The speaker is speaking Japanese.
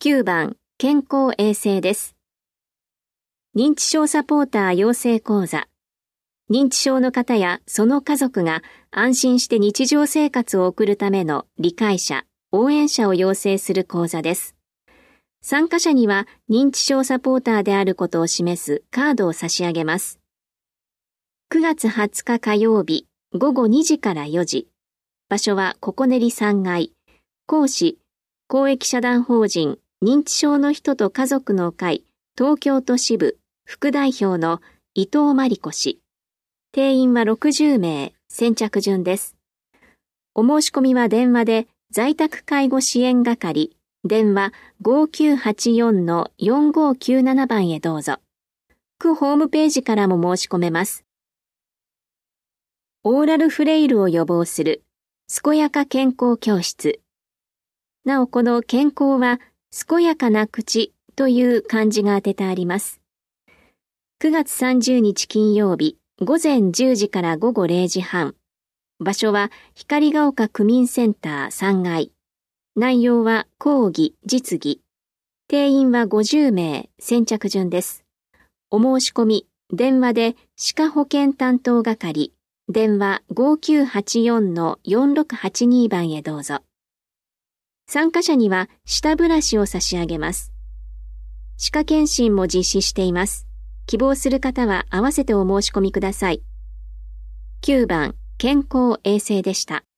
9番、健康衛生です。認知症サポーター養成講座。認知症の方やその家族が安心して日常生活を送るための理解者、応援者を養成する講座です。参加者には認知症サポーターであることを示すカードを差し上げます。9月20日火曜日、午後2時から4時。場所はココネリ3階。講師、公益社団法人認知症の人と家族の会東京都支部副代表の伊藤真理子氏。定員は60名、先着順です。お申し込みは電話で在宅介護支援係、電話 5984-4597 番へどうぞ。区ホームページからも申し込めます。オーラルフレイルを予防する健やか健康教室。なおこの健康は健やかな口という漢字が当ててあります。9月30日金曜日午前10時から午後0時半。場所は光が丘区民センター3階。内容は講義、実技。定員は50名、先着順です。お申し込み、電話で歯科保健担当係、電話 5984-4682 番へどうぞ。参加者には舌ブラシを差し上げます。歯科検診も実施しています。希望する方は合わせてお申し込みください。9番、健康衛生でした。